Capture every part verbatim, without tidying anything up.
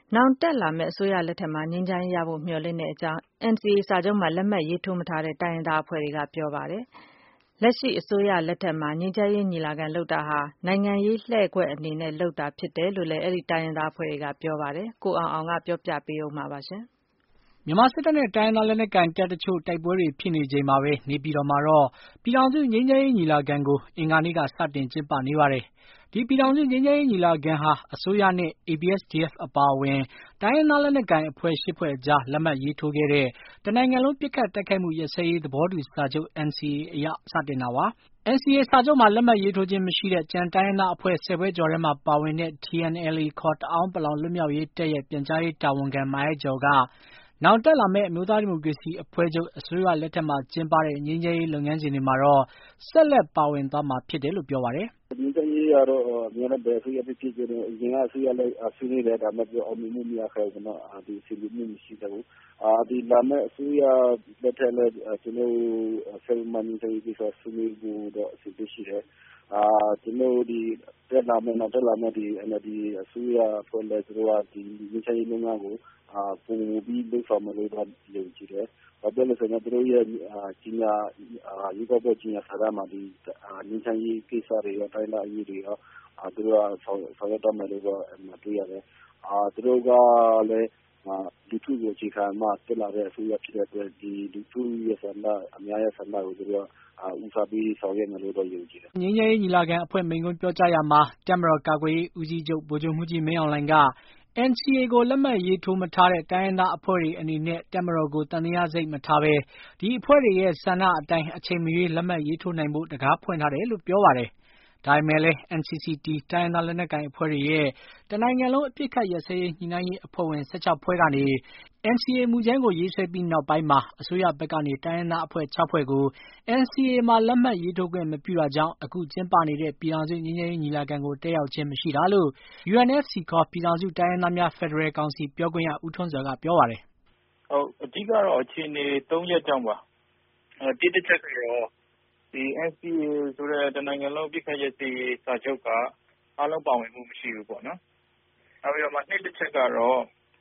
နောင်တက်လာမယ့်အစိုးရလက်ထက်မှာငြိမ်းချမ်းရေးရဖို့မျှော်လင့်တဲ့အကြောင်း N C A စာချုပ်မှာလက်မှတ်ရေးထိုးမထားတဲ့တိုင်းရင်းသားအဖွဲ့တွေကပြောပါတယ်။လက်ရှိအစိုးရလက်ထက်မှာငြိမ်းချမ်းရေးညီလာခံလုပ်တာဟာနိုင်ငံရေးလှည့်ကွက်အနေနဲ့လုပ်တာဖြစ်တယ်လို့လည်းအဲဒီတိုင်းရင်းသားအဖွဲ့တွေကပြောပါတယ်။ကိုအောင်အောင်ကပြောပြပေးဦးမှာပါရှင်။မြန်မာစစ်တပ်နဲ့တိုင်းရင်းသားလက်နက်ကိုင်တပ်တချို့တိုက်ပွဲတွေဖြစ်နေချိန်မှာပဲနေပြည်တော်မှာတော့ပြည်ထောင်စုငြိမ်းချမ်းရေးညီလာခံကိုအင်္ဂါနေ့ကစတင်ကျင်းပနေပါတယ်။ဒီပြည်ထောင်စုငြိမ်းချမ်းရေးညီလာခံဟာအစိုးရနဲ့ A B S D F အပါအဝင်တိုင်းရင်းသားလက်နက်ကိုင်အဖွဲ့ရှစ်ဖွဲ့ကြားလက်မှတ်ရေးထိုးခဲ့တဲ့တနိုင်ငံလုံးပစ်ခတ်တိုက်ခိုက်မှုရပ်စဲရေးသဘောတူစာချုပ် N C A အရစတင်တာပါ။ N C A စာချုပ်မှာလက်မှတ်ရေးထိုးခြင်းမရှိတဲ့ကျန်တိုင်းရင်းသားအဖွဲ့ဆယ်ဖွဲ့ကျော်ထဲမှာပါဝင်တဲ့ T N L A ခေါ်တအာင်းပလောင်လွတ်မြောက်ရေးတပ်ရဲ့ပြန်ကြားရေးတာဝန်ခံမိုင်းအိုက်ကျော်ကနောင်တက်လာမယ့်အမျိုးသားဒီမိုကရေစီအဖွဲ့ချုပ်အစိုးရလက်ထက်မှာကျင်းပတဲ့ငြိမ်းချမ်းရေးလုပ်ငန်းစဉ်တွေမှာတော့ဆက်လက်ပါဝင်သွားမှာဖြစ်တယ်လို့ပြောပါတယ်။ငြိမ်းချမ်းရေးကတော့မြန်မာဘယ်အစိုးရဖြစ်ဖြစ်အရင်ကအစိုးရလည်းဆွေးနွေးတယ်ဒါပေမဲ့အောင်မြင်မှုမရခဲ့ဘူးနော်ဒီစီမံမှုမရှိသေးဘူးအာဒီလာမယ့်အစိုးရလက်ထက်လည်းကျွန်တော်ဆယ်မန်ရေးကိစ္စဆွေးနွေးဖို့တော့အစီအစဉ်ရှိတယ်အာကျွန်တော်ဒီတက်လာမယ့်နောက်တက်လာမယ့်ဒီ N L D အစိုးရဖွဲ့လဲသူတို့ကဒီငြိမ်းချမ်းရေးလုပ်ငန်းကိုအာပုံပြီးလုပ်ဆောင်မယ်လို့တော့ယုံကြည်တယ်။ဘာဖြစ်လို့လဲဆိုတော့သူတို့ရဲ့ကြီးညာရေကောပေါ်ကြီးညာဆရာမဒီငြိမ်းချမ်းရေးကိစ္စတွေရောတိုင်းလာရေးတွေရောသူတို့ကဆောင်ရွက်တော့မယ်လို့တော့တွေ့ရတယ်။အာသူတို့ကလည်းလူထုကိုအခြေခံမှတက်လာတဲ့အစိုးရဖြစ်တဲ့အတွက်ဒီလူထုရဲ့ဆန္ဒအများရဲ့ဆန္ဒကိုသူတို့ကဦးစားပေးဆောင်ရွက်မယ်လို့တော့ယုံကြည်တယ်။ငြိမ်းချမ်းရေးညီလာခံအဖွဲ့မိန့်ခွန်းပြောကြားရာမှာတပ်မတော်ကာကွယ်ရေးဦးစီးချုပ်ဗိုလ်ချုပ်မှူးကြီးမင်းအောင်လှိုင်ကN C A ကိုလက်မှတ်ရေးထိုးမထားတဲ့တိုင်းရင်းသားအဖွဲ့တွေအနေနဲ့တပ်မတော်ကိုသံသယစိတ်မထားဘဲဒီအဖွဲ့တွေရဲ့ဆန္ဒအတိုင်းအချိန်မရွေးလက်မှတ်ရေးထိုးနိုင်ဖို့တကားဖွင့်ထားတယ်လို့ပြောပါတယ်။ဒါပေမဲ့လည်း N C C T တိုင်းရင်းသားလက်နက်ကိုင်အဖွဲ့တွေရဲ့တနိုင်ငံလုံးအပစ်အခတ်ရပ်စဲရေးညှိနှိုင်းရေးအဖွဲ့ဝင်၁၆ဖွဲ့ကနေN C A မူကြမ်းကိုရေးဆွဲပြီးနောက်ပိုင်းမှာအစိုးရဘက်ကနေတိုင်းရင်းသားအဖွဲ့၆ဖွဲ့ကိုN C A မှာလက်မှတ်ရေးထိုးခွင့်မပြုတာကြောင့်အခုကျင်းပနေတဲ့ပြည်ထောင်စုငြိမ်းချမ်းရေးညီလာခံကိုတက်ရောက်ခြင်းမရှိတာလို့ U N F C ခေါ်ပြည်ထောင်စုတိုင်းရင်းသားများဖက်ဒရယ်ကောင်စီပြောခွင့်ရဦးထွန်းဇော်ကပြောပါတယ်။ဟုတ်အဓိကတော့အခြေအနေ၃ရပ်ကြောင့်ပါ။အဲတိတိကျကျကတော့ဒီ N C A ဆိုတဲ့တနိုင်ငံလုံးပြစ်ခတ်ရစီစာချုပ်ကအားလုံးပါဝင်မှုမရှိဘူးပေါ့နော်။နောက်ပြီးတော့မှနှစ်တစ်ချက်ကတော့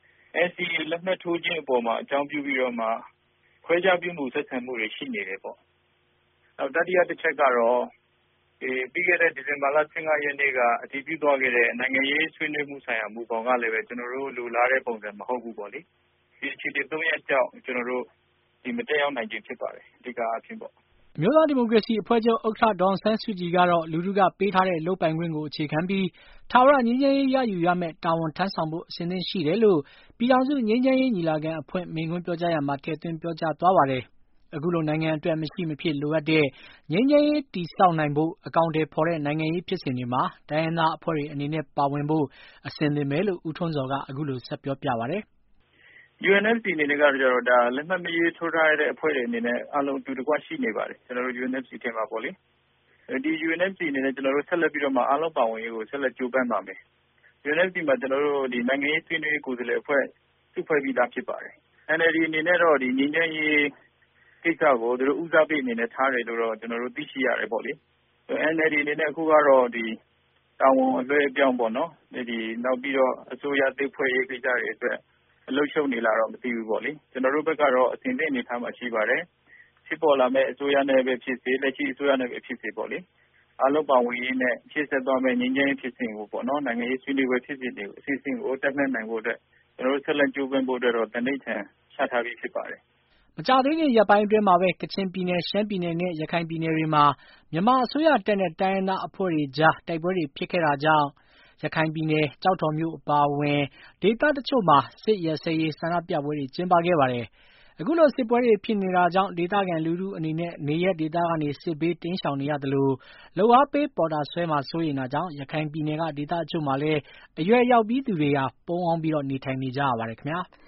N C A လက်မှတ်ထိုးခြင်းအပေါ်မှာအကြောင်းပြုပြီးတော့မှခွဲခြားပြုမှုဆက်ဆံမှုတွေရှိနေတယ်ပေါ့။နောက်တတိယတစ်ချက်ကတော့ဒီပြီးခဲ့တဲ့ဒီဇင်ဘာလ၁၅ရက်နေ့ကအတည်ပြုသွားခဲ့တဲ့နိုင်ငံရေးဆွေးနွေးမှုဆိုင်ရာမူပေါင်းကလည်းပဲကျွန်တော်တို့လိုလားတဲ့ပုံစံမဟုတ်ဘူးပေါ့လေ။ဒီအခြေအနေ၃ရပ်ကြောင့်ကျွန်တော်တို့ဒီမတက်ရောက်နိုင်ခြင်းဖြစ်ပါတယ်အဓိကအဖြစ်ပေါ့အမျိုးသားဒီမိုကရေစီအဖွဲ့ချုပ်ဥက္ကဋ္ဌဒေါ်အောင်ဆန်းစုကြည်ကတော့လူထုကပေးထားတဲ့လုပ်ပိုင်ခွင့်ကိုအခြေခံပြီးထာဝရငြိမ်းချမ်းရေးရယူရမယ့်တာဝန်ထမ်းဆောင်ဖို့အစဉ်သင့်ရှိတယ်လို့ပြည်ထောင်စုငြိမ်းချမ်းရေးညီလာခံအဖွဲ့မိန့်ခွန်းပြောကြားရာမှာထည့်သွင်းပြောကြားသွားပါတယ်။အခုလိုနိုင်ငံအတွက်မရှိမဖြစ်လိုအပ်တဲ့ငြိမ်းချမ်းရေးတည်ဆောက်နိုင်ဖို့အကောင့်တွေဖော်တဲ့နိုင်ငံရေးဖြစ်စဉ်တွေမှာတိုင်းရင်းသားအဖွဲ့တွေအနေနဲ့ပါဝင်ဖို့အစဉ်သင့်ပဲလို့ဦးထွန်းဇော်ကအခုလိုဆက်ပြောပြပါတယ်။ U N F C အနေနဲ့ကတော့ဒါလက်မှတ်မရေးထိုးထားတဲ့အဖွဲ့တွေအနေနဲ့အားလုံးအတူတကွရှိနေပါတယ်ကျွန်တော်တို့ U N F C ထဲမှာပေါ့လေဒီ U N F C အနေနဲ့ကျွန်တော်တို့ဆက်လက်ပြီးတော့မှအားလုံးပါဝင်ရေးကိုဆက်လက်ကြိုးပမ်းပါမယ် U N F C မှာကျွန်တော်တို့ဒီနိုင်ငံရေးဆွေးနွေးရေးကိုယ်စားလှယ်အဖွဲ့စုဖွဲ့ပြီးသားဖြစ်ပါတယ် N L D အနေနဲ့တော့ဒီငြိမ်းချမ်းရေးကိစ္စကိုသူတို့ဦးစားပေးအနေနဲ့ထားတယ်လို့တော့ကျွန်တော်တို့သိရှိရတယ်ပေါ့လေ N L D အနေနဲ့အခုကတော့ဒီတာဝန်အလွှဲအပြောင်းပေါ့နော်ဒီနောက်ပြီးတော့အစိုးရသိဖွဲ့ရေးကိစ္စတွေအတွက်အလုပ်ရှုပ်နေလာတော့မသိဘူးပေါ့လေကျွန်တော်တို့ဘက်ကတော့အစဉ်သင့်အနေထားမှာရှိပါတယ်ဖြစ်ပေါ်လာမဲ့အစိုးရနဲ့ပဲဖြစ်စေလက်ရှိအစိုးရနဲ့ပဲဖြစ်စေပေါ့လေအားလုံးပါဝင်ရေးနဲ့ရှေ့ဆက်သွားမဲ့ငြိမ်းချမ်းရေးဖြစ်စဉ်ကိုပေါ့နော်နိုင်ငံရေးဆွေးနွေးပွဲဖြစ်စဉ်တွေကိုအစီအစဉ်ကိုတက်လှမ်းနိုင်ဖို့အတွက်ကျွန်တော်တို့ဆက်လက်ကြိုးပမ်းဖို့အတွက်တော့တနိဋ္ဌာန်ချထားပြီးဖြစ်ပါတယ်မကြာသေးခင်ရက်ပိုင်းအတွင်းမှာပဲကချင်ပြည်နယ်ရှမ်းပြည်နယ်နဲ့ရခိုင်ပြည်နယ်တွေမှာမြန်မာအစိုးရတပ်နဲ့တိုင်းရင်းသားအဖွဲ့တွေကြားတိုက်ပွဲတွေဖြစ်ခဲ့တာကြောင့်ရခိုင်ပြည်နယ်ကျောက်တော်မြို့အပါအဝင်ဒေသတချို့မှာစစ်ရပ်စဲရေးဆန္ဒပြပွဲတွေကျင်းပခဲ့ပါတယ်။အခုလိုစစ်ပွဲတွေဖြစ်နေတာကြောင့်ဒေသခံလူထုအနေနဲ့နေရပ်ဒေသကနေစစ်ဘေးတိမ်းရှောင်နေရသလိုလုပ်အားပေးပေါ်တာဆွဲမှာစိုးရိမ်တာကြောင့်ရခိုင်ပြည်နယ်ကဒေသအချို့မှာလည်းအရွယ်ရောက်ပြီးသူတွေဟာပုန်းအောင်းပြီးနေထိုင်နေကြရပါတယ်ခင်ဗျာ။